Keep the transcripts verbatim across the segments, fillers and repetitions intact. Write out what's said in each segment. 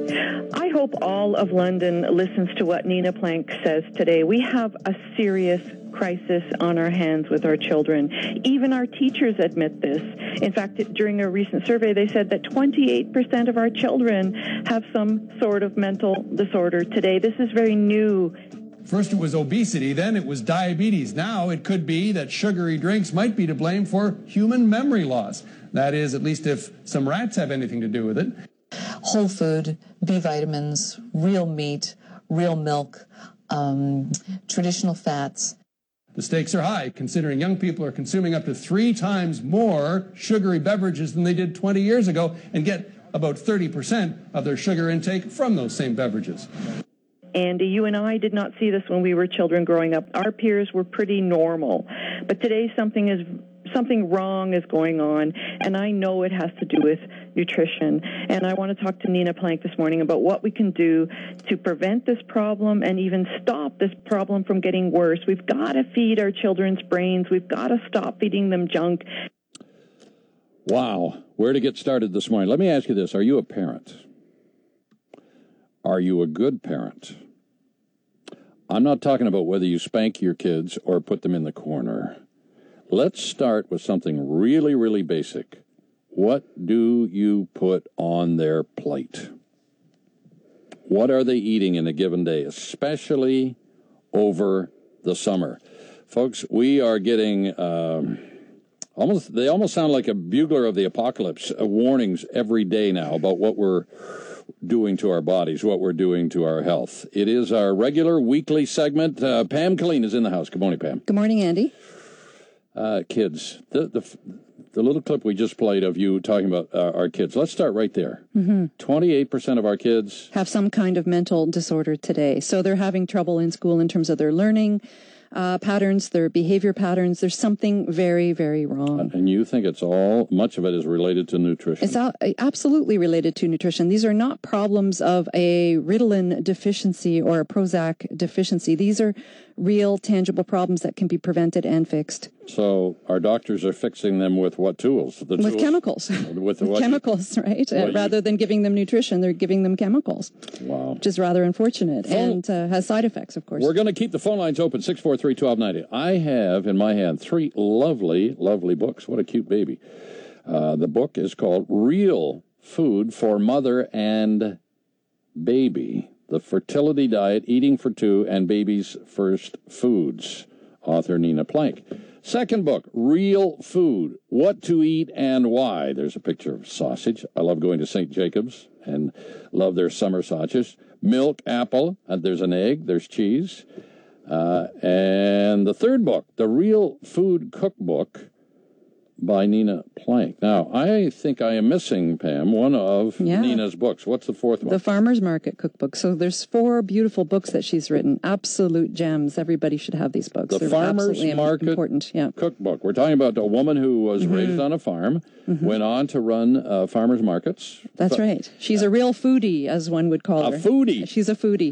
I hope all of London listens to what Nina Plank says today. We have a serious crisis on our hands with our children. Even our teachers admit this. In fact, during a recent survey, they said that twenty-eight percent of our children have some sort of mental disorder today. This is very new. First it was obesity, then it was diabetes. Now it could be that sugary drinks might be to blame for human memory loss. That is, at least if some rats have anything to do with it. Whole food, B vitamins, real meat, real milk, um, traditional fats. The stakes are high, considering young people are consuming up to three times more sugary beverages than they did twenty years ago and get about thirty percent of their sugar intake from those same beverages. Andy, you and I did not see this when we were children growing up. Our peers were pretty normal. But today something is something wrong is going on, and I know it has to do with nutrition. And I want to talk to Nina Plank this morning about what we can do to prevent this problem and even stop this problem from getting worse. We've got to feed our children's brains. We've got to stop feeding them junk. Wow. Where to get started this morning? Let me ask you this. Are you a parent? Are you a good parent? I'm not talking about whether you spank your kids or put them in the corner. Let's start with something really, really basic. What do you put on their plate? What are they eating in a given day, especially over the summer? Folks, we are getting um, almost, they almost sound like a bugler of the apocalypse, uh, warnings every day now about what we're doing to our bodies, what we're doing to our health. It is our regular weekly segment. Uh, Pam Killeen is in the house. Good morning, Pam. Good morning, Andy. Uh, kids, the, the the little clip we just played of you talking about uh, our kids. Let's start right there. Mm-hmm. twenty-eight percent of our kids have some kind of mental disorder today. So they're having trouble in school in terms of their learning uh, patterns, their behavior patterns. There's something very, very wrong. And you think it's all, much of it is related to nutrition? It's a- absolutely related to nutrition. These are not problems of a Ritalin deficiency or a Prozac deficiency. These are real, tangible problems that can be prevented and fixed. So our doctors are fixing them with what tools? The with tools? chemicals. With, with chemicals, you, right? Uh, rather you, than giving them nutrition, they're giving them chemicals. Wow. Which is rather unfortunate phone, and uh, has side effects, of course. We're going to keep the phone lines open, six four three, one two nine zero. I have in my hand three lovely, lovely books. What a cute baby. Uh, the book is called Real Food for Mother and Baby. The Fertility Diet, Eating for Two, and Baby's First Foods. Author Nina Plank. Second book, Real Food, What to Eat and Why. There's a picture of sausage. I love going to Saint Jacobs and love their summer sausages. Milk, apple, and there's an egg, there's cheese. Uh, and the third book, The Real Food Cookbook by Nina Plank. Now, I think I am missing, Pam, one of yeah. Nina's books. What's the fourth one? The Farmer's Market Cookbook. So there's four beautiful books that she's written. Absolute gems. Everybody should have these books. The They're Farmer's Market important. Yeah. Cookbook. We're talking about a woman who was mm-hmm. raised on a farm, mm-hmm. went on to run uh, farmers markets. That's but, right. She's uh, a real foodie, as one would call a her. A foodie. She's a foodie.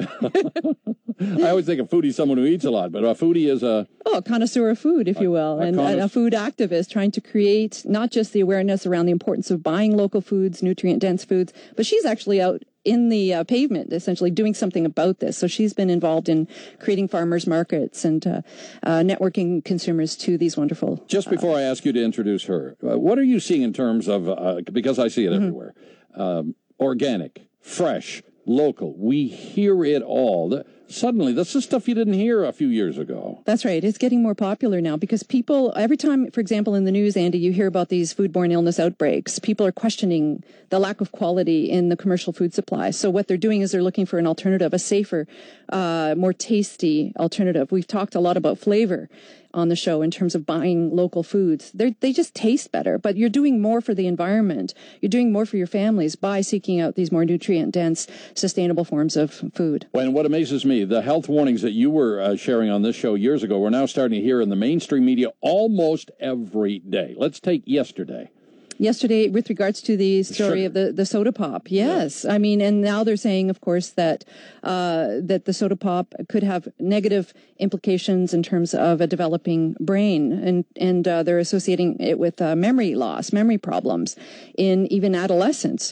I always think a foodie is someone who eats a lot, but a foodie is a... Oh, a connoisseur of food, if a, you will, a and connoisseur. a food activist trying to create not just the awareness around the importance of buying local foods, nutrient-dense foods, but she's actually out in the uh, pavement, essentially doing something about this. So she's been involved in creating farmers markets and uh, uh, networking consumers to these wonderful... Just before uh, I ask you to introduce her, uh, what are you seeing in terms of, uh, because I see it mm-hmm. everywhere, um, organic, fresh, local, we hear it all. The, Suddenly, this is stuff you didn't hear a few years ago. That's right. It's getting more popular now because people, every time, for example, in the news, Andy, you hear about these foodborne illness outbreaks, people are questioning the lack of quality in the commercial food supply. So what they're doing is they're looking for an alternative, a safer, uh, more tasty alternative. We've talked a lot about flavor on the show in terms of buying local foods. They they just taste better, but you're doing more for the environment. You're doing more for your families by seeking out these more nutrient-dense, sustainable forms of food. Well, and what amazes me, the health warnings that you were uh, sharing on this show years ago, we're now starting to hear in the mainstream media almost every day. Let's take yesterday. Yesterday, with regards to the story Sugar. of the, the soda pop, yes. Yeah. I mean, and now they're saying, of course, that uh, that the soda pop could have negative implications in terms of a developing brain, and and uh, they're associating it with uh, memory loss, memory problems in even adolescence.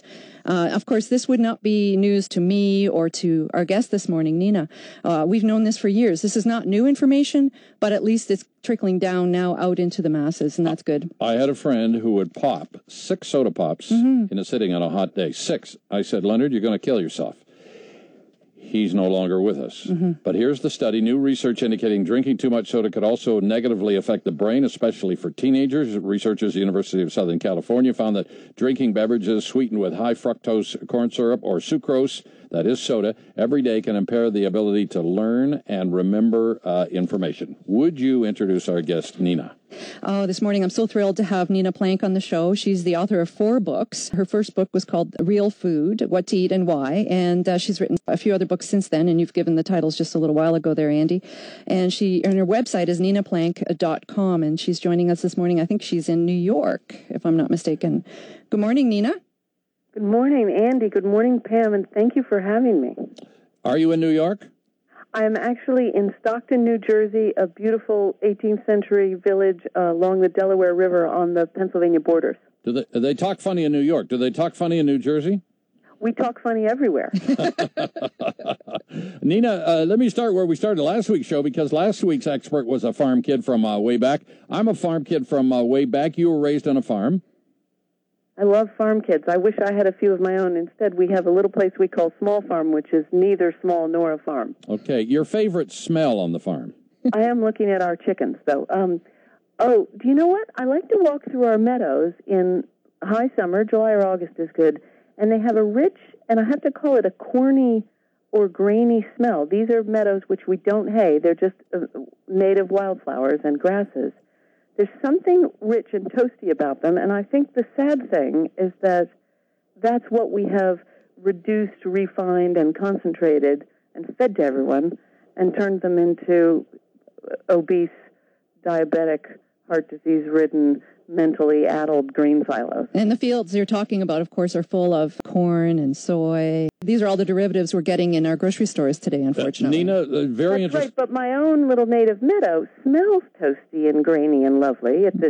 Uh, of course, this would not be news to me or to our guest this morning, Nina. Uh, we've known this for years. This is not new information, but at least it's trickling down now out into the masses, and that's good. I had a friend who would pop six soda pops mm-hmm. in a sitting on a hot day. Six. I said, Leonard, you're going to kill yourself. He's no longer with us. Mm-hmm. But here's the study. New research indicating drinking too much soda could also negatively affect the brain, especially for teenagers. Researchers at the University of Southern California found that drinking beverages sweetened with high fructose corn syrup or sucrose, that is soda, every day can impair the ability to learn and remember uh, information. Would you introduce our guest, Nina? Oh, this morning I'm so thrilled to have Nina Plank on the show. She's the author of four books. Her first book was called Real Food, What to Eat and Why, and uh, she's written a few other books since then, and you've given the titles just a little while ago there, Andy. And she, and her website is nina plank dot com, and she's joining us this morning. I think she's in New York, if I'm not mistaken. Good morning, Nina. Good morning, Andy. Good morning, Pam, and thank you for having me. Are you in New York? I'm actually in Stockton, New Jersey, a beautiful eighteenth century village uh, along the Delaware River on the Pennsylvania borders. Do they, do they talk funny in New York? Do they talk funny in New Jersey? We talk funny everywhere. Nina, uh, let me start where we started last week's show, because last week's expert was a farm kid from uh, way back. I'm a farm kid from uh, way back. You were raised on a farm. I love farm kids. I wish I had a few of my own. Instead, we have a little place we call Small Farm, which is neither small nor a farm. Okay. Your favorite smell on the farm? I am looking at our chickens, though. Um, oh, do you know what? I like to walk through our meadows in high summer. July or August is good. And they have a rich, and I have to call it a corny or grainy smell. These are meadows which we don't hay. They're just uh, native wildflowers and grasses. There's something rich and toasty about them, and I think the sad thing is that that's what we have reduced, refined, and concentrated and fed to everyone and turned them into obese, diabetic, heart disease-ridden, mentally addled grain silos. And the fields you're talking about, of course, are full of corn and soy. These are all the derivatives we're getting in our grocery stores today, unfortunately. Uh, Nina, uh, very interesting. Right, but my own little native meadow smells toasty and grainy and lovely at this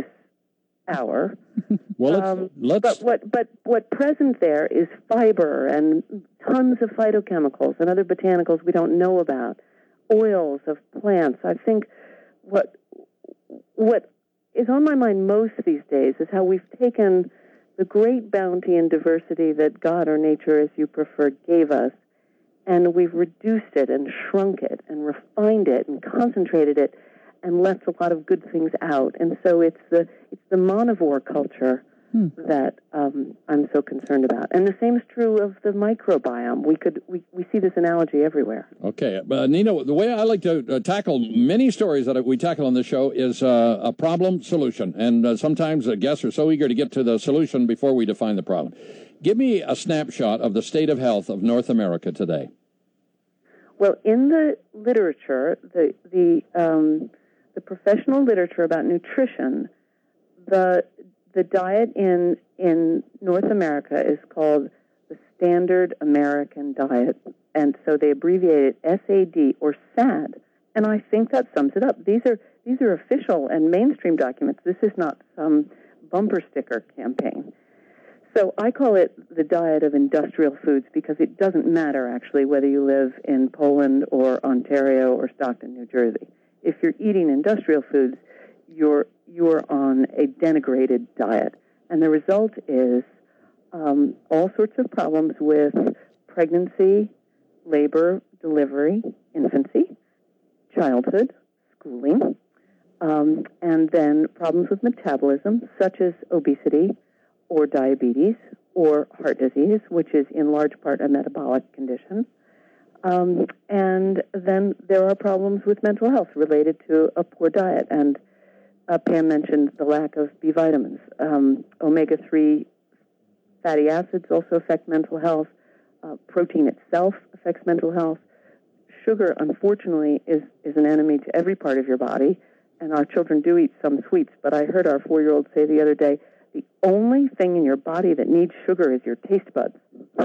hour. Well, let's, um, let's... But what, but what present there is fiber and tons of phytochemicals and other botanicals we don't know about, oils of plants. I think what what is on my mind most these days is how we've taken the great bounty and diversity that God or nature, as you prefer, gave us, and we've reduced it and shrunk it and refined it and concentrated it and left a lot of good things out. And so it's the it's the monivore culture hmm. that um, I'm so concerned about. And the same is true of the microbiome. We could we, we see this analogy everywhere. Okay. Uh, Nina, the way I like to uh, tackle many stories that we tackle on this show is uh, a problem solution. And uh, sometimes uh, guests are so eager to get to the solution before we define the problem. Give me a snapshot of the state of health of North America today. Well, in the literature, the the um, the professional literature about nutrition, the the diet in in North America is called the Standard American Diet, and so they abbreviate it S A D or S A D, and I think that sums it up. These are these are official and mainstream documents. This is not some bumper sticker campaign. So I call it the diet of industrial foods because it doesn't matter, actually, whether you live in Poland or Ontario or Stockton, New Jersey. If you're eating industrial foods, you're you're on a denigrated diet. And the result is um, all sorts of problems with pregnancy, labor, delivery, infancy, childhood, schooling, um, and then problems with metabolism, such as obesity, or diabetes, or heart disease, which is in large part a metabolic condition. Um, and then there are problems with mental health related to a poor diet. And uh, Pam mentioned the lack of B vitamins. Um, omega three fatty acids also affect mental health. Uh, protein itself affects mental health. Sugar, unfortunately, is, is an enemy to every part of your body. And our children do eat some sweets. But I heard our four-year-old say the other day, the only thing in your body that needs sugar is your taste buds.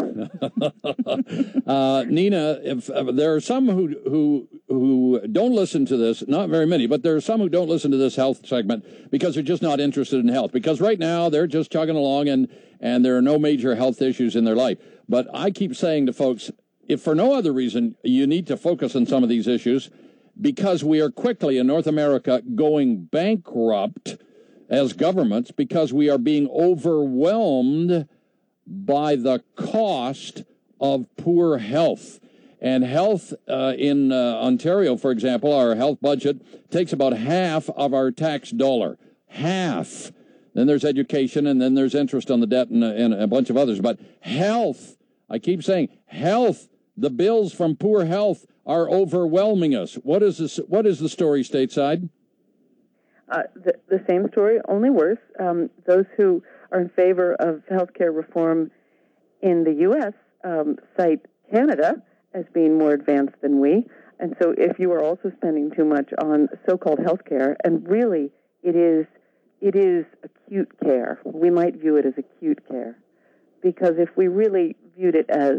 uh, Nina, if uh, there are some who who who don't listen to this, not very many, but there are some who don't listen to this health segment because they're just not interested in health. Because right now they're just chugging along and, and there are no major health issues in their life. But I keep saying to folks, if for no other reason, you need to focus on some of these issues, because we are quickly in North America going bankrupt as governments because we are being overwhelmed by the cost of poor health. And health uh, in uh, Ontario, for example, our health budget takes about half of our tax dollar. Half. Then there's education, and then there's interest on the debt and, and a bunch of others. But health, I keep saying, health, the bills from poor health are overwhelming us. What is this? What is the story stateside? Uh, the, the same story, only worse. Um, those who are in favor of healthcare reform in the U S um, cite Canada as being more advanced than we. And so if you are also spending too much on so-called health care, and really it is it is acute care, we might view it as acute care, because if we really viewed it as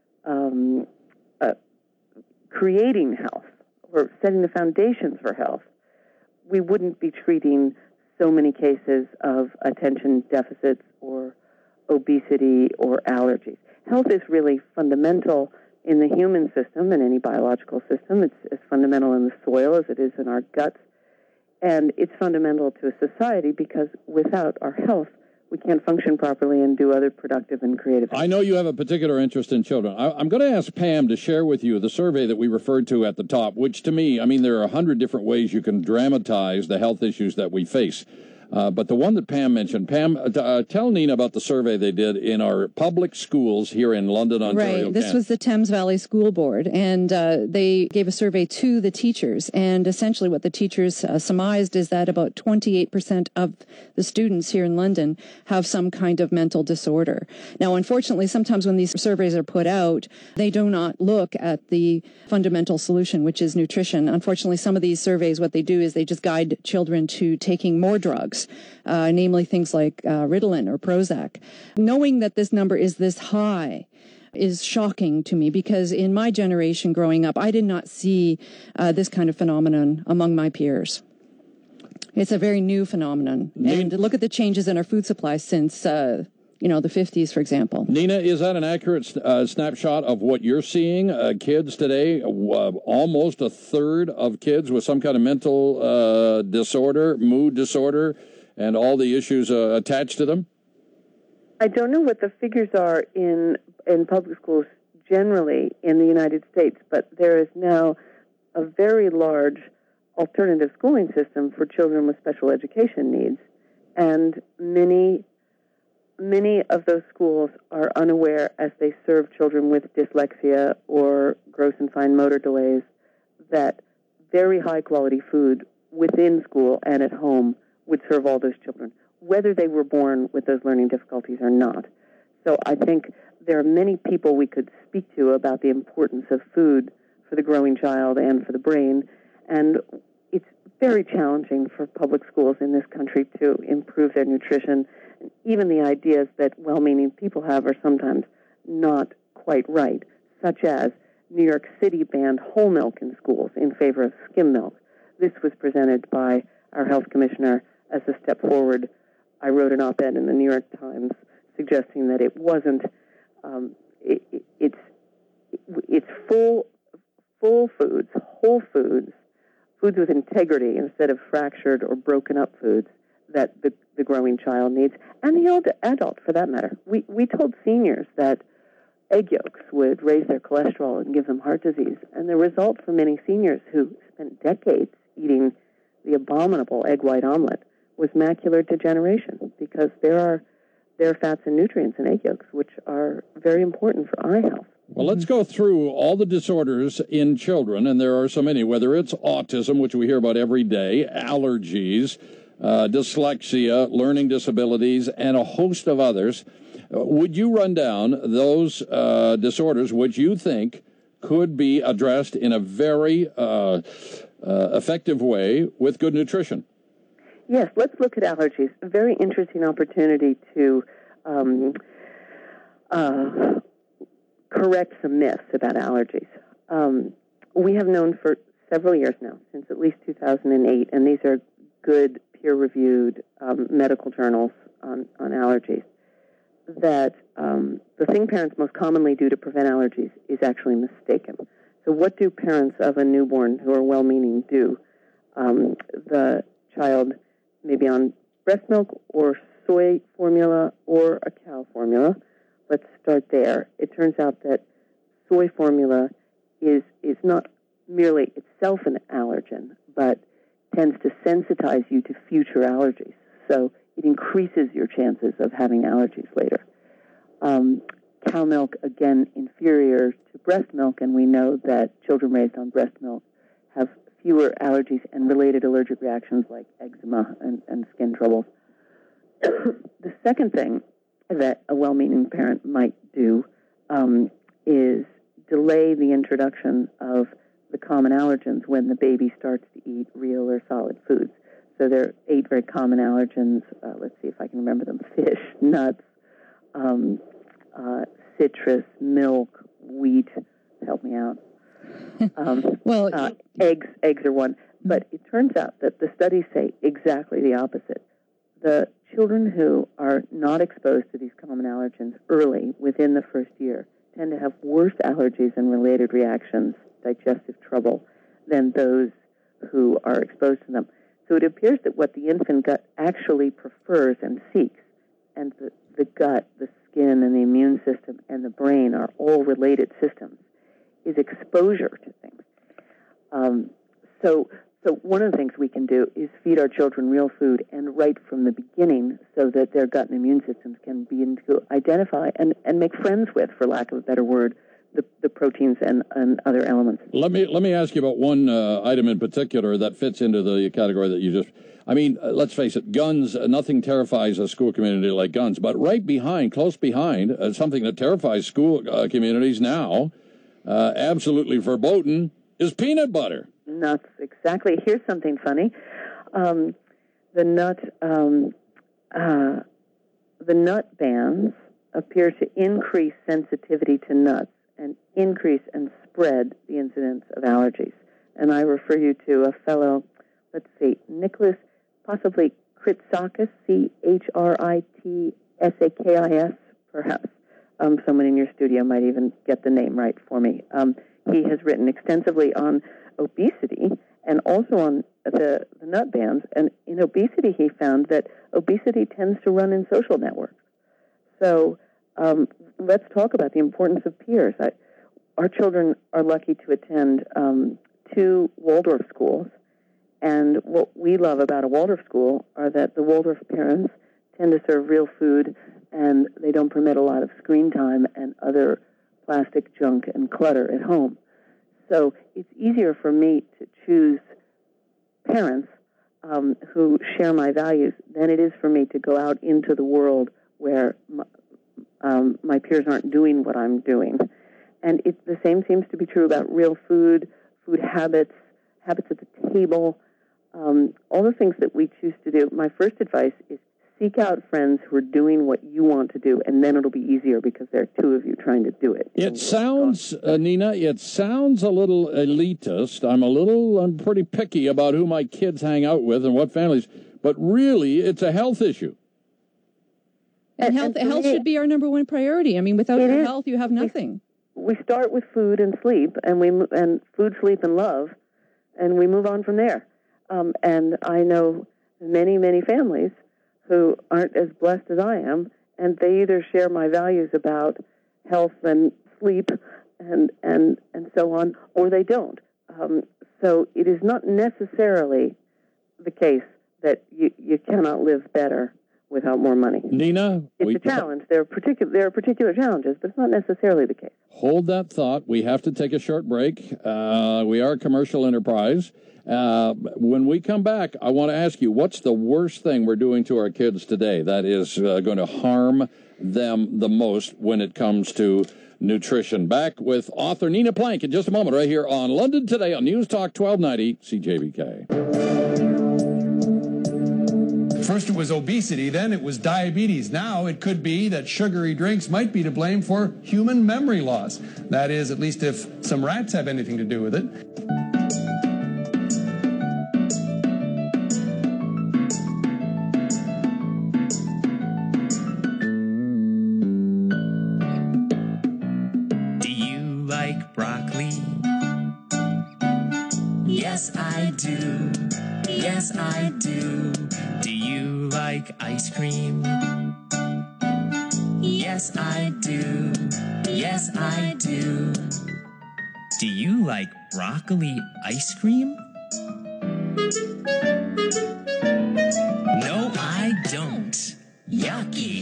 um, uh, creating health or setting the foundations for health, we wouldn't be treating so many cases of attention deficits or obesity or allergies. Health is really fundamental in the human system, in any biological system. It's as fundamental in the soil as it is in our guts. And it's fundamental to a society because without our health, we can't function properly and do other productive and creative things. I know you have a particular interest in children. I, I'm going to ask Pam to share with you the survey that we referred to at the top, which to me, I mean, there are a hundred different ways you can dramatize the health issues that we face. Uh, but the one that Pam mentioned, Pam, uh, uh, tell Nina about the survey they did in our public schools here in London, Ontario. Right. This Canada. was the Thames Valley School Board, and uh, they gave a survey to the teachers. And essentially what the teachers uh, surmised is that about twenty-eight percent of the students here in London have some kind of mental disorder. Now, unfortunately, sometimes when these surveys are put out, they do not look at the fundamental solution, which is nutrition. Unfortunately, some of these surveys, what they do is they just guide children to taking more drugs. Uh, namely things like uh, Ritalin or Prozac. Knowing that this number is this high is shocking to me because in my generation growing up, I did not see uh, this kind of phenomenon among my peers. It's a very new phenomenon. And look at the changes in our food supply since, uh, you know, the fifties, for example. Nina, is that an accurate uh, snapshot of what you're seeing? Uh, kids today, uh, almost a third of kids with some kind of mental uh, disorder, mood disorder, and all the issues uh, attached to them? I don't know what the figures are in in public schools generally in the United States, but there is now a very large alternative schooling system for children with special education needs, and many many of those schools are unaware, as they serve children with dyslexia or gross and fine motor delays, that very high-quality food within school and at home would serve all those children, whether they were born with those learning difficulties or not. So I think there are many people we could speak to about the importance of food for the growing child and for the brain, and it's very challenging for public schools in this country to improve their nutrition. Even the ideas that well-meaning people have are sometimes not quite right, such as New York City banned whole milk in schools in favor of skim milk. This was presented by our health commissioner as a step forward. I wrote an op-ed in the New York Times suggesting that it wasn't, um, it, it, it's it's full, full foods, whole foods, foods with integrity instead of fractured or broken up foods that the, the growing child needs, and the old adult for that matter. We, we told seniors that egg yolks would raise their cholesterol and give them heart disease, and the result for many seniors who spent decades eating the abominable egg white omelet was macular degeneration, because there are there are fats and nutrients in egg yolks which are very important for eye health. Well, let's go through all the disorders in children, and there are so many, whether it's autism, which we hear about every day, allergies, uh, dyslexia, learning disabilities, and a host of others. Uh, would you run down those uh, disorders which you think could be addressed in a very uh, uh, effective way with good nutrition? Yes, let's look at allergies. A very interesting opportunity to um, uh, correct some myths about allergies. Um, we have known for several years now, since at least two thousand eight, and these are good peer-reviewed um, medical journals on, on allergies, that um, the thing parents most commonly do to prevent allergies is actually mistaken. So what do parents of a newborn who are well-meaning do? Um, the child may be on breast milk or soy formula or a cow formula. Let's start there. It turns out that soy formula is is not merely itself an allergen, but tends to sensitize you to future allergies. So it increases your chances of having allergies later. Um, cow milk, again, inferior to breast milk, and we know that children raised on breast milk have fewer allergies and related allergic reactions like eczema and, and skin troubles. The second thing that a well-meaning parent might do um, is delay the introduction of the common allergens when the baby starts to eat real or solid foods. So there are eight very common allergens. Uh, let's see if I can remember them. Fish, nuts, um, uh, citrus, milk, wheat. Help me out. Um, well, uh, eggs, eggs are one. But it turns out that the studies say exactly the opposite. The children who are not exposed to these common allergens early, within the first year, tend to have worse allergies and related reactions, digestive trouble, than those who are exposed to them. So it appears that what the infant gut actually prefers and seeks, and the, the gut, the skin, and the immune system, and the brain are all related systems, is exposure to things. Um, so, so one of the things we can do is feed our children real food, and right from the beginning, so that their gut and immune systems can begin to identify and, and make friends with, for lack of a better word, the, the proteins and, and other elements. Let me let me ask you about one uh, item in particular that fits into the category that you just. I mean, uh, let's face it, guns. Uh, nothing terrifies a school community like guns. But right behind, close behind, uh, something that terrifies school uh, communities now, uh, absolutely verboten, is peanut butter. Nuts, exactly. Here's something funny. Um, the nut, um, uh, the nut bans appear to increase sensitivity to nuts and increase and spread the incidence of allergies. And I refer you to a fellow, let's see, Nicholas, possibly Kritsakis, C H R I T S A K I S, perhaps. Um, someone in your studio might even get the name right for me. Um, he has written extensively on obesity and also on the, the nut bans. And in obesity, he found that obesity tends to run in social networks. So um, let's talk about the importance of peers. I, our children are lucky to attend um, two Waldorf schools. And what we love about a Waldorf school are that the Waldorf parents tend to serve real food, and they don't permit a lot of screen time and other plastic junk and clutter at home. So it's easier for me to choose parents um, who share my values than it is for me to go out into the world where my, um, my peers aren't doing what I'm doing. And it, the same seems to be true about real food, food habits, habits at the table, um, all the things that we choose to do. My first advice is seek out friends who are doing what you want to do, and then it'll be easier because there are two of you trying to do it. It sounds, uh, Nina, it sounds a little elitist. I'm a little, I'm pretty picky about who my kids hang out with and what families, but really it's a health issue. And, and health, and health me, should be our number one priority. I mean, without your is. health, you have nothing. We, we start with food and sleep, and we and food, sleep, and love, and we move on from there. Um, and I know many, many families who aren't as blessed as I am, and they either share my values about health and sleep and and, and so on, or they don't. Um, so it is not necessarily the case that you, you cannot live better without more money. Nina? It's we, a challenge. There are, particular, there are particular challenges, but it's not necessarily the case. Hold that thought. We have to take a short break. Uh, we are a commercial enterprise. Uh, when we come back, I want to ask you, what's the worst thing we're doing to our kids today that is uh, going to harm them the most when it comes to nutrition? Back with author Nina Plank in just a moment, right here on London Today on News Talk twelve ninety C J V K. First it was obesity, then it was diabetes. Now it could be that sugary drinks might be to blame for human memory loss. That is, at least if some rats have anything to do with it. broccoli? Yes, I do. Yes, I do. Do you like ice cream? Yes, I do. Yes, I do. Do you like broccoli ice cream? No, I don't. Yucky.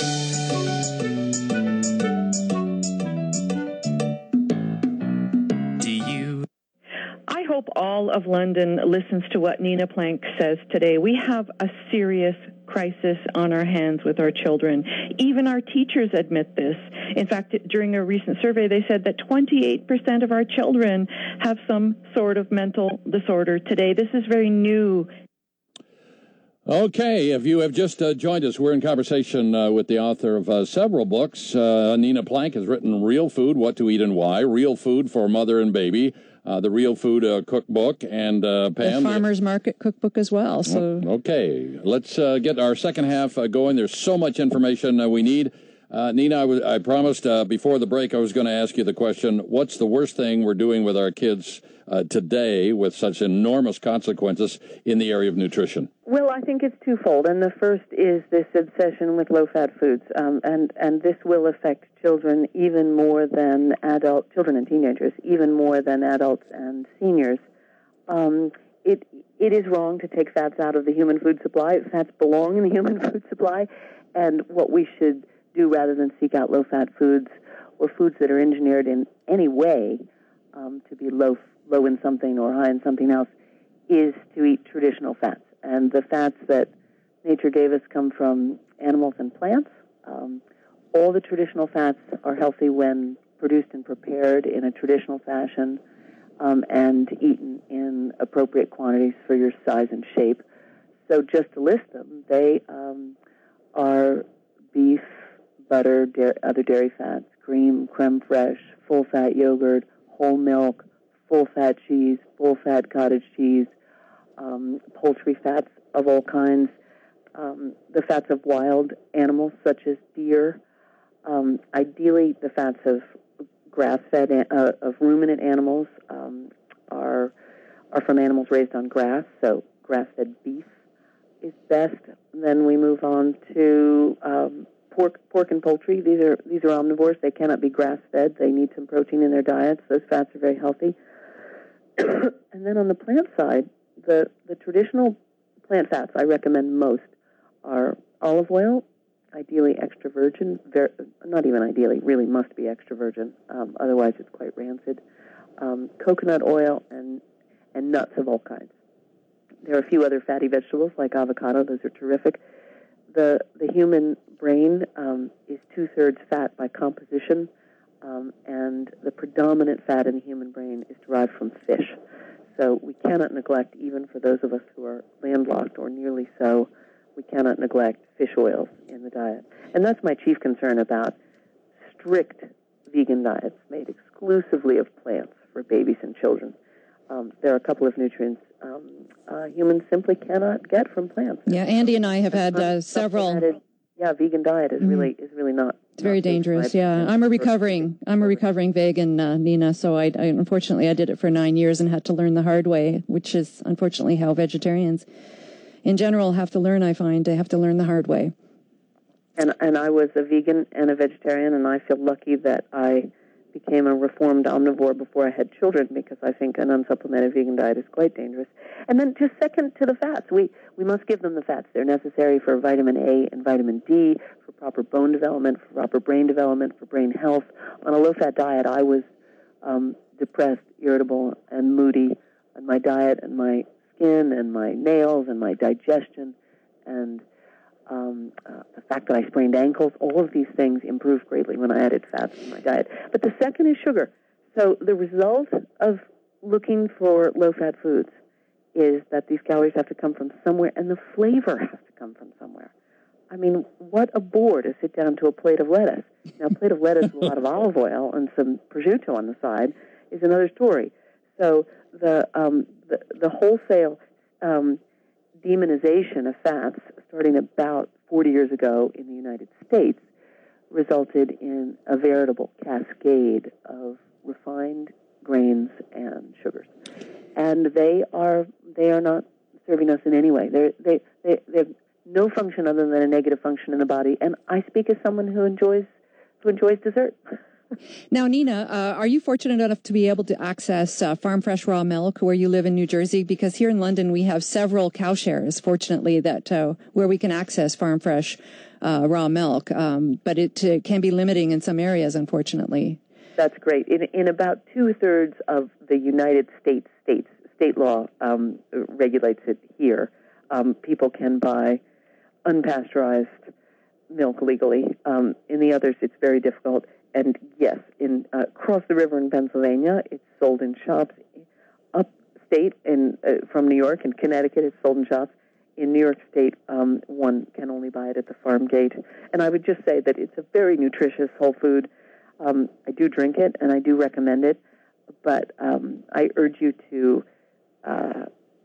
Do you? I hope all of London listens to what Nina Plank says today. We have a serious crisis on our hands with our children. Even our teachers admit this. In fact, during a recent survey, they said that twenty-eight percent of our children have some sort of mental disorder today. This is very new. Okay, if you have just uh, joined us, we're in conversation uh, with the author of uh, several books. Uh, Nina Plank has written Real Food, What to Eat and Why, Real Food for Mother and Baby, uh, the Real Food uh, Cookbook, and uh, Pam. The Farmer's Market Cookbook as well. So Okay, let's uh, get our second half uh, going. There's so much information uh, we need. Uh, Nina, I, w- I promised uh, before the break I was going to ask you the question, what's the worst thing we're doing with our kids uh, today with such enormous consequences in the area of nutrition? Well, I think it's twofold, and the first is this obsession with low-fat foods, um, and and this will affect children even more than adult children and teenagers, even more than adults and seniors. Um, it it is wrong to take fats out of the human food supply. Fats belong in the human food supply, and what we should do rather than seek out low-fat foods or foods that are engineered in any way um, to be low low in something or high in something else is to eat traditional fats. And the fats that nature gave us come from animals and plants. Um, all the traditional fats are healthy when produced and prepared in a traditional fashion um, and eaten in appropriate quantities for your size and shape. So just to list them, they um, are beef, butter, dairy, other dairy fats, cream, creme fraiche, full-fat yogurt, whole milk, full-fat cheese, full-fat cottage cheese, Um, poultry fats of all kinds, um, the fats of wild animals such as deer, um, ideally the fats of grass-fed, uh, of ruminant animals um, are are from animals raised on grass, so grass-fed beef is best. Then we move on to um, pork, pork and poultry. These are these are omnivores. They cannot be grass-fed. They need some protein in their diets. Those fats are very healthy. And then on the plant side, The, the traditional plant fats I recommend most are olive oil, ideally extra virgin, ver- not even ideally, really must be extra virgin, um, otherwise it's quite rancid, um, coconut oil, and, and nuts of all kinds. There are a few other fatty vegetables like avocado. Those are terrific. The, the human brain um, is two-thirds fat by composition, um, and the predominant fat in the human brain is derived from fish. So we cannot neglect, even for those of us who are landlocked or nearly so, we cannot neglect fish oils in the diet. And that's my chief concern about strict vegan diets made exclusively of plants for babies and children. Um, there are a couple of nutrients um, uh, humans simply cannot get from plants. Yeah, Andy and I have had uh, several... Yeah, vegan diet is really is really not. It's very dangerous. Yeah, I'm a recovering I'm a recovering vegan, uh, Nina. So I, I unfortunately I did it for nine years and had to learn the hard way, which is unfortunately how vegetarians, in general, have to learn. I find they have to learn the hard way. And and I was a vegan and a vegetarian, and I feel lucky that I became a reformed omnivore before I had children, because I think an unsupplemented vegan diet is quite dangerous. And then just second to the fats, we, we must give them the fats. They're necessary for vitamin A and vitamin D, for proper bone development, for proper brain development, for brain health. On a low-fat diet, I was um, depressed, irritable, and moody. And my diet and my skin and my nails and my digestion and Um, uh, the fact that I sprained ankles, all of these things improved greatly when I added fats in my diet. But the second is sugar. So the result of looking for low-fat foods is that these calories have to come from somewhere, and the flavor has to come from somewhere. I mean, what a bore to sit down to a plate of lettuce. Now, a plate of lettuce with a lot of olive oil and some prosciutto on the side is another story. So the um, the, the wholesale um, demonization of fats, starting about forty years ago in the United States, resulted in a veritable cascade of refined grains and sugars, and they are they are not serving us in any way. They're, they they they have no function other than a negative function in the body. And I speak as someone who enjoys who enjoys dessert. Now, Nina, uh, are you fortunate enough to be able to access uh, farm fresh raw milk where you live in New Jersey? Because here in London, we have several cow shares, fortunately, that uh, where we can access farm fresh uh, raw milk. Um, but it uh, can be limiting in some areas, unfortunately. That's great. In, in about two-thirds of the United States states, state law um, regulates it here. Um, people can buy unpasteurized milk legally. Um, in the others, it's very difficult. And yes, in uh, across the river in Pennsylvania, it's sold in shops. Upstate in uh, from New York and Connecticut, it's sold in shops. In New York State, um, one can only buy it at the farm gate. And I would just say that it's a very nutritious whole food. Um, I do drink it, and I do recommend it. But um, I urge you to uh,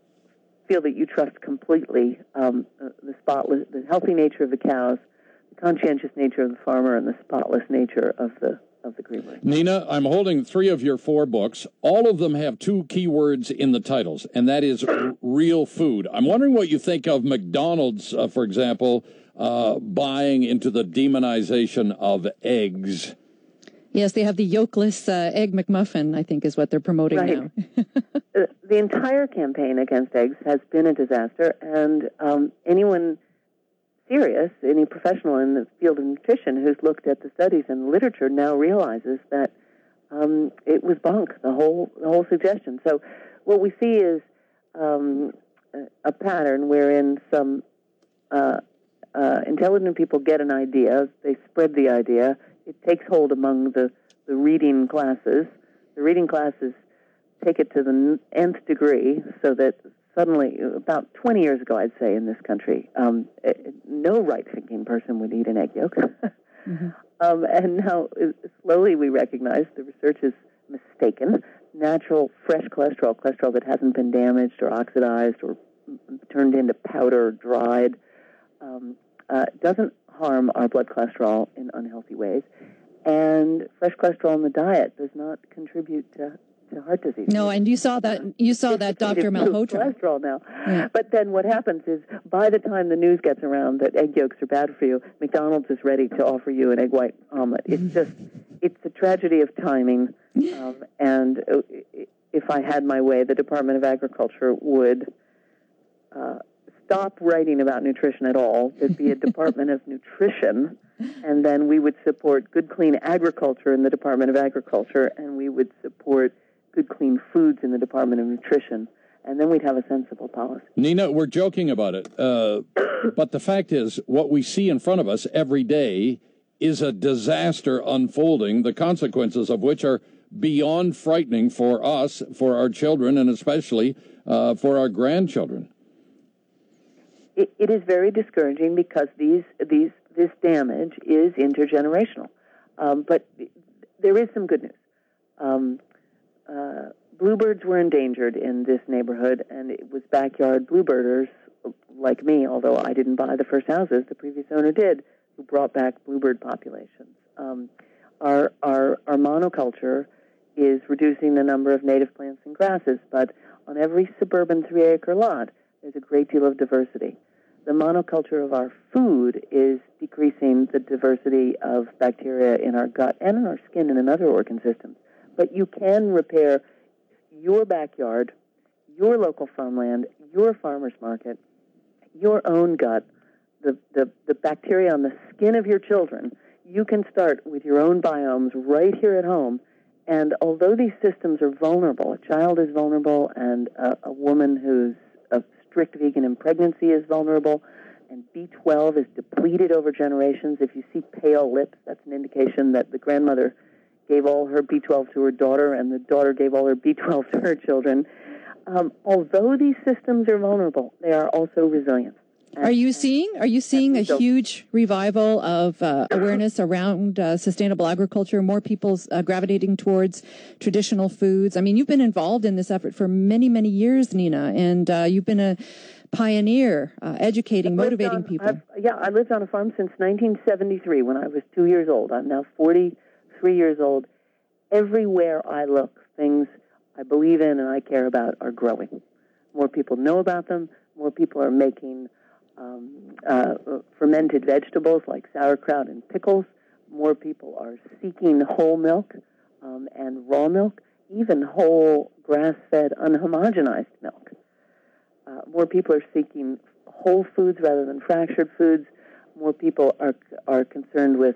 feel that you trust completely um, the spotless, the healthy nature of the cows, conscientious nature of the farmer, and the spotless nature of the of the creamery. Nina, I'm holding three of your four books. All of them have two key words in the titles, and that is r- real food. I'm wondering what you think of McDonald's, uh, for example, uh, buying into the demonization of eggs. Yes, they have the yolkless uh, egg McMuffin, I think is what they're promoting right. now. uh, the entire campaign against eggs has been a disaster, and um, anyone serious, any professional in the field of nutrition who's looked at the studies and the literature now realizes that um, it was bunk, the whole the whole suggestion. So what we see is um, a, a pattern wherein some uh, uh, intelligent people get an idea, they spread the idea, it takes hold among the, the reading classes. The reading classes take it to the nth degree so that suddenly, about twenty years ago, I'd say, in this country, um, no right-thinking person would eat an egg yolk. mm-hmm. um, and now, slowly, we recognize the research is mistaken. Natural, fresh cholesterol, cholesterol that hasn't been damaged or oxidized or turned into powder or dried, um, uh, doesn't harm our blood cholesterol in unhealthy ways. And fresh cholesterol in the diet does not contribute to to heart disease. No, and you saw that you saw that Doctor Malhotra. Cholesterol now. Yeah. But then what happens is by the time the news gets around that egg yolks are bad for you, McDonald's is ready to offer you an egg white omelet. It's just, it's a tragedy of timing. Um, and if I had my way, the Department of Agriculture would uh, stop writing about nutrition at all. There'd be a Department of Nutrition, and then we would support good, clean agriculture in the Department of Agriculture, and we would support good, clean foods in the Department of Nutrition, and then we'd have a sensible policy. Nina, we're joking about it, uh, but the fact is, what we see in front of us every day is a disaster unfolding, the consequences of which are beyond frightening for us, for our children, and especially uh, for our grandchildren. It, it is very discouraging because these these this damage is intergenerational, um, but there is some good news. Um, Uh, bluebirds were endangered in this neighborhood, and it was backyard bluebirders like me, although I didn't buy the first houses, the previous owner did, who brought back bluebird populations. Um, our, our, our monoculture is reducing the number of native plants and grasses, but on every suburban three-acre lot, there's a great deal of diversity. The monoculture of our food is decreasing the diversity of bacteria in our gut and in our skin and in other organ systems. But you can repair your backyard, your local farmland, your farmer's market, your own gut, the, the, the bacteria on the skin of your children. You can start with your own biomes right here at home. And although these systems are vulnerable, a child is vulnerable, and a, a woman who's a strict vegan in pregnancy is vulnerable, and B twelve is depleted over generations. If you see pale lips, that's an indication that the grandmother gave all her B twelve to her daughter, and the daughter gave all her B twelve to her children. Um, although these systems are vulnerable, they are also resilient. And, are you seeing? Are you seeing a so, huge revival of uh, awareness around uh, sustainable agriculture? More people uh, gravitating towards traditional foods. I mean, you've been involved in this effort for many, many years, Nina, and uh, you've been a pioneer, uh, educating, motivating on, people. I've, yeah, I lived on a farm since nineteen seventy-three when I was two years old. I'm now forty-three years old, everywhere I look, things I believe in and I care about are growing. More people know about them. More people are making um, uh, fermented vegetables like sauerkraut and pickles. More people are seeking whole milk um, and raw milk, even whole grass-fed, unhomogenized milk. Uh, more people are seeking whole foods rather than fractured foods. More people are are concerned with,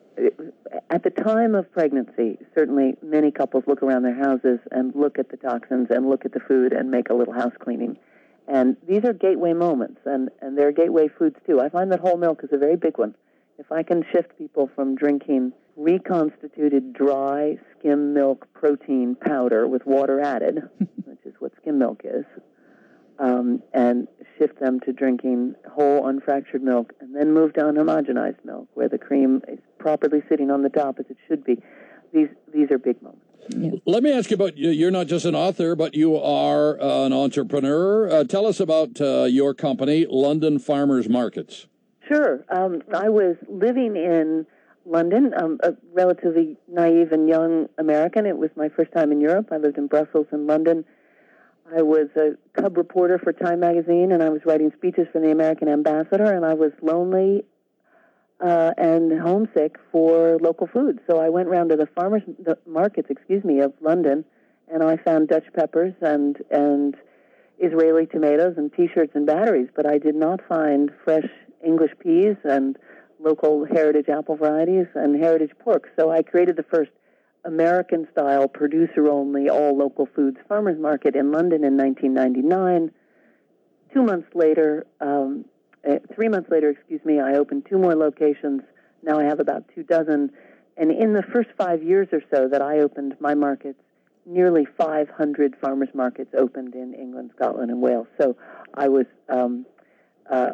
at the time of pregnancy, certainly many couples look around their houses and look at the toxins and look at the food and make a little house cleaning. And these are gateway moments, and, and they're gateway foods too. I find that whole milk is a very big one. If I can shift people from drinking reconstituted dry skim milk protein powder with water added, which is what skim milk is, um, and shift them to drinking whole unfractured milk, and then move to unhomogenized milk where the cream is properly sitting on the top as it should be, these these are big moments. Yeah. Let me ask you about, you're not just an author, but you are uh, an entrepreneur. Uh, tell us about uh, your company, London Farmers Markets. Sure. Um, I was living in London, um, a relatively naive and young American. It was my first time in Europe. I lived in Brussels and London. I was a cub reporter for Time magazine, and I was writing speeches for the American ambassador, and I was lonely uh, and homesick for local food. So I went round to the farmers the markets, excuse me, of London, and I found Dutch peppers and and Israeli tomatoes and T-shirts and batteries, but I did not find fresh English peas and local heritage apple varieties and heritage pork. So I created the first American-style, producer-only, all-local foods farmers market in London in nineteen ninety-nine. Two months later, um, uh, three months later, excuse me, I opened two more locations. Now I have about two dozen. And in the first five years or so that I opened my markets, nearly five hundred farmers markets opened in England, Scotland, and Wales. So I was, um, uh,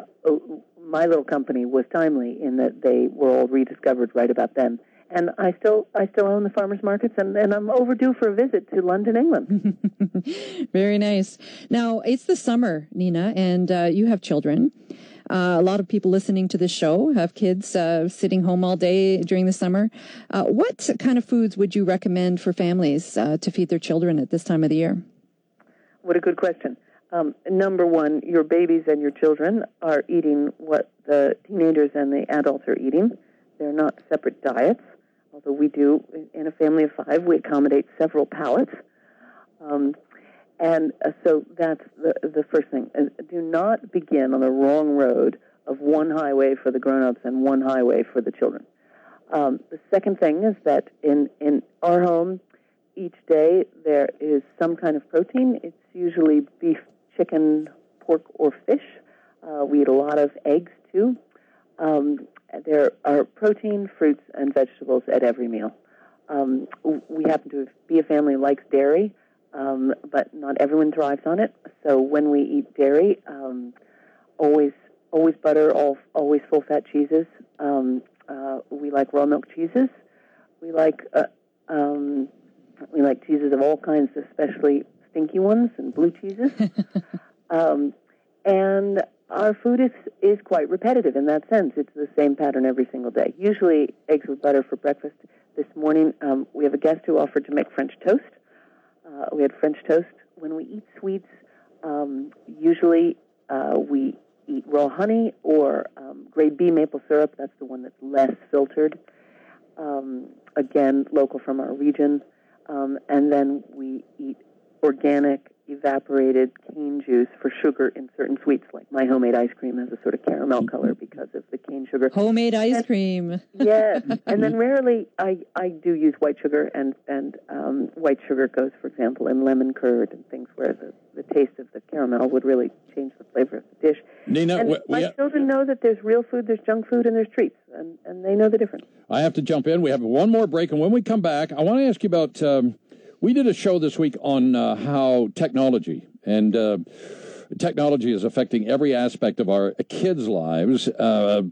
my little company was timely in that they were all rediscovered right about then. And I still I still own the farmers markets, and, and I'm overdue for a visit to London, England. Very nice. Now, it's the summer, Nina, and uh, you have children. Uh, a lot of people listening to this show have kids uh, sitting home all day during the summer. Uh, what kind of foods would you recommend for families uh, to feed their children at this time of the year? What a good question. Um, number one, your babies and your children are eating what the teenagers and the adults are eating. They're not separate diets. Although we do, in a family of five, we accommodate several palates. Um, and uh, so that's the, the first thing. Uh, do not begin on the wrong road of one highway for the grown-ups and one highway for the children. Um, the second thing is that in, in our home, each day there is some kind of protein. It's usually beef, chicken, pork, or fish. Uh, we eat a lot of eggs, too. Um, There are protein, fruits, and vegetables at every meal. Um, we happen to be a family who likes dairy, um, but not everyone thrives on it. So when we eat dairy, um, always always butter, all, always full-fat cheeses. Um, uh, we like raw milk cheeses. We like uh, um, we like cheeses of all kinds, especially stinky ones and blue cheeses. um, and Our food is, is quite repetitive in that sense. It's the same pattern every single day. Usually eggs with butter for breakfast. This morning um, we have a guest who offered to make French toast. Uh, we had French toast. When we eat sweets, um, usually uh, we eat raw honey or um, grade B maple syrup. That's the one that's less filtered. Um, again, local from our region. Um, and then we eat organic evaporated cane juice for sugar in certain sweets, like my homemade ice cream has a sort of caramel color because of the cane sugar. Homemade ice and, cream. Yes, and then rarely I, I do use white sugar, and, and um, white sugar goes, for example, in lemon curd and things where the, the taste of the caramel would really change the flavor of the dish. Nina, and we, my we ha- children know that there's real food, there's junk food, and there's treats, and, and they know the difference. I have to jump in. We have one more break, and when we come back, I want to ask you about, um, we did a show this week on uh, how technology And uh, technology is affecting every aspect of our kids' lives. Uh,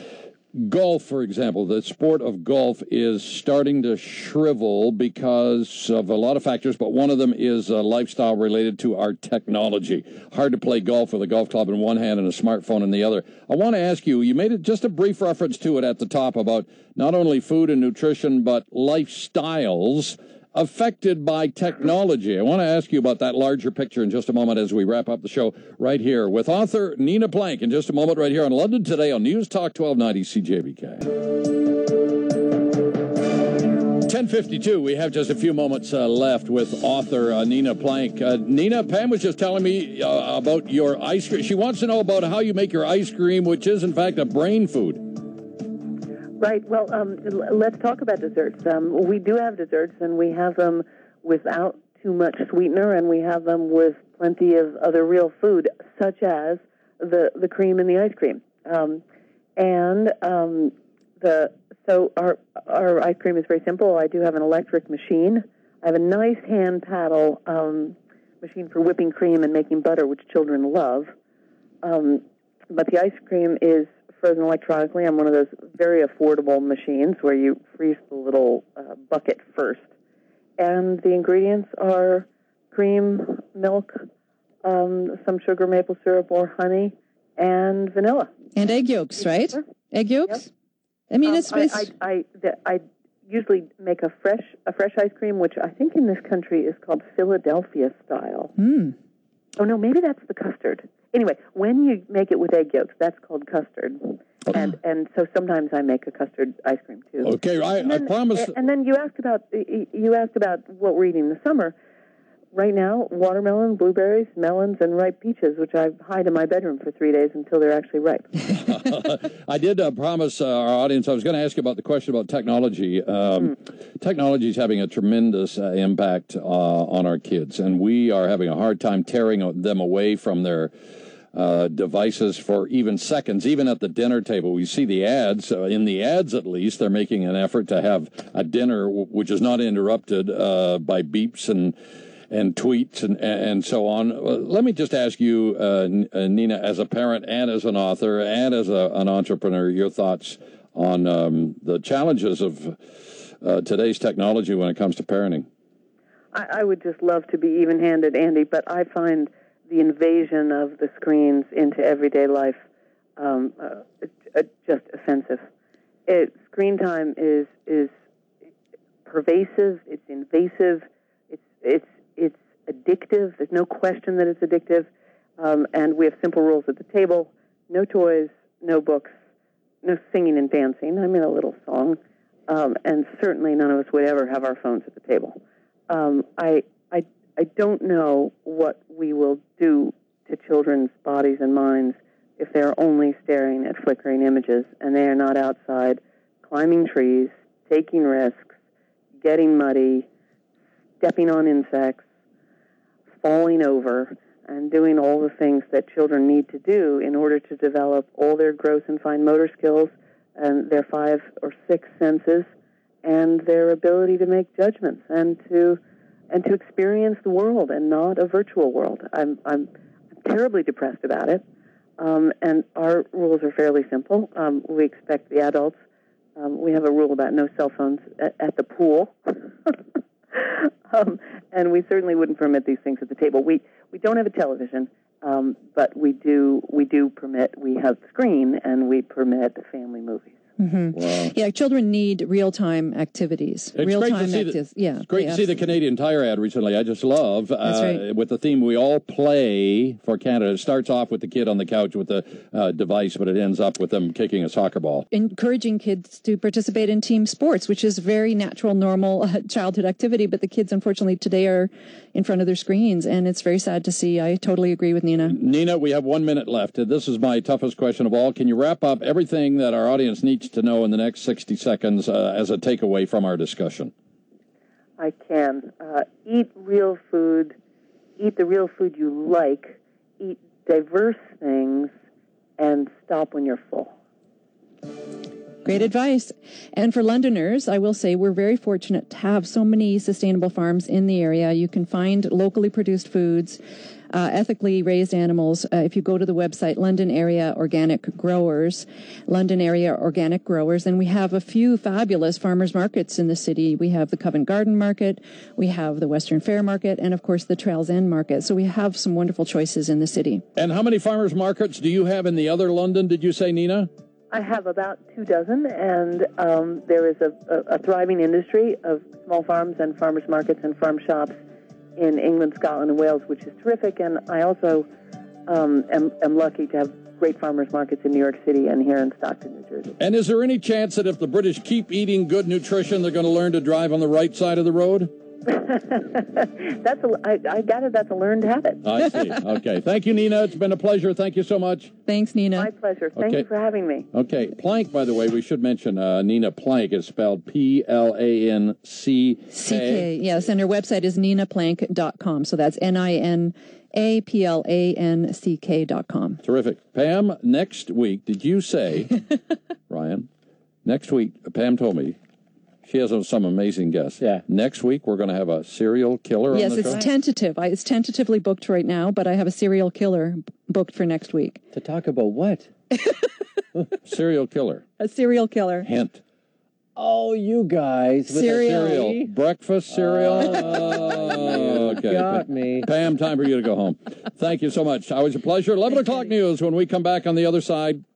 golf, for example, the sport of golf is starting to shrivel because of a lot of factors, but one of them is a lifestyle related to our technology. Hard to play golf with a golf club in one hand and a smartphone in the other. I want to ask you, you made it just a brief reference to it at the top about not only food and nutrition, but lifestyles. affected by technology? I want to ask you about that larger picture in just a moment as we wrap up the show right here with author Nina Plank in just a moment right here on London Today on News Talk twelve ninety C J B K. ten fifty-two, we have just a few moments uh, left with author uh, Nina Plank. Uh, Nina, Pam was just telling me uh, about your ice cream. She wants to know about how you make your ice cream, which is, in fact, a brain food. Right. Well, um, l- let's talk about desserts. Um, we do have desserts, and we have them without too much sweetener, and we have them with plenty of other real food, such as the, the cream in the ice cream. Um, and um, the so our our ice cream is very simple. I do have an electric machine. I have a nice hand paddle um, machine for whipping cream and making butter, which children love. Um, but the ice cream is frozen electronically on one of those very affordable machines where you freeze the little uh, bucket first. And the ingredients are cream, milk, um, some sugar, maple syrup, or honey, and vanilla. And egg yolks, right? Sure. Egg yolks? Yep. I mean, um, it's... I, it's I, I, the, I usually make a fresh a fresh ice cream, which I think in this country is called Philadelphia style. mm. Oh, no, maybe that's the custard. Anyway, when you make it with egg yolks, that's called custard. And and so sometimes I make a custard ice cream too. Okay, I, and then, I promise. And then you asked about you asked about what we're eating in the summer. Right now, watermelon, blueberries, melons, and ripe peaches, which I hide in my bedroom for three days until they're actually ripe. I did uh, promise uh, our audience I was going to ask you about the question about technology. Um, mm. Technology is having a tremendous uh, impact uh, on our kids, and we are having a hard time tearing them away from their Uh, devices for even seconds, even at the dinner table. We see the ads. Uh, in the ads, at least, they're making an effort to have a dinner w- which is not interrupted uh, by beeps and and tweets and and so on. Uh, let me just ask you, uh, N- uh, Nina, as a parent and as an author and as a, an entrepreneur, your thoughts on um, the challenges of uh, today's technology when it comes to parenting. I, I would just love to be even-handed, Andy, but I find the invasion of the screens into everyday life um, uh, uh, just offensive. It, screen time is is pervasive. It's invasive. It's it's it's addictive. There's no question that it's addictive. Um, and we have simple rules at the table: no toys, no books, no singing and dancing. I mean, a little song, um, and certainly none of us would ever have our phones at the table. Um, I I. I don't know what we will do to children's bodies and minds if they're only staring at flickering images and they are not outside climbing trees, taking risks, getting muddy, stepping on insects, falling over, and doing all the things that children need to do in order to develop all their gross and fine motor skills and their five or six senses and their ability to make judgments and to and to experience the world and not a virtual world. I'm, I'm terribly depressed about it. Um, and our rules are fairly simple. Um, we expect the adults, um, we have a rule about no cell phones at, at the pool. um, and we certainly wouldn't permit these things at the table. We we don't have a television, um, but we do we do permit, we have screen, and we permit family movies. Mm-hmm. Wow. Yeah, children need real-time activities. It's real-time great to see acti- the, yeah, it's great to see the Canadian Tire ad recently. I just love uh, That's right. with the theme "We All Play for Canada." It starts off with the kid on the couch with the uh, device, but it ends up with them kicking a soccer ball. Encouraging kids to participate in team sports, which is very natural, normal uh, childhood activity. But the kids, unfortunately, today are in front of their screens, and it's very sad to see. I totally agree with Nina. Nina, we have one minute left. This is my toughest question of all. Can you wrap up everything that our audience needs to know in the next sixty seconds uh, as a takeaway from our discussion? I can. Uh, eat real food. Eat the real food you like. Eat diverse things, and stop when you're full. Great advice. And for Londoners, I will say we're very fortunate to have so many sustainable farms in the area. You can find locally produced foods, uh, ethically raised animals. Uh, if you go to the website, London Area Organic Growers, London Area Organic Growers, and we have a few fabulous farmers markets in the city. We have the Covent Garden Market, we have the Western Fair Market, and of course the Trails End Market. So we have some wonderful choices in the city. And how many farmers markets do you have in the other London, did you say, Nina? I have about two dozen, and um, there is a, a, a thriving industry of small farms and farmers markets and farm shops in England, Scotland, and Wales, which is terrific. And I also um, am, am lucky to have great farmers markets in New York City and here in Stockton, New Jersey. And is there any chance that if the British keep eating good nutrition, they're going to learn to drive on the right side of the road? that's a, I, I gather that's a learned habit. I see. Okay. Thank you, Nina. It's been a pleasure. Thank you so much. Thanks, Nina. My pleasure. Thank Okay. you for having me. Okay. Plank, by the way, we should mention uh, Nina Plank is spelled P L A N C K. C K, yes, and her website is nina plank dot com. So that's N I N A P L A N C K dot com. Terrific. Pam, next week, did you say, Ryan, next week, Pam told me, she has some amazing guests. Yeah. Next week, we're going to have a serial killer Yes, on the it's show? tentative. I, it's tentatively booked right now, but I have a serial killer b- booked for next week. To talk about what? Serial killer. A serial killer. Hint. Oh, you guys. With Cereal. Cereal. Breakfast cereal. Oh, okay. Got me. Pam, time for you to go home. Thank you so much. Always a pleasure. eleven o'clock news when we come back on the other side.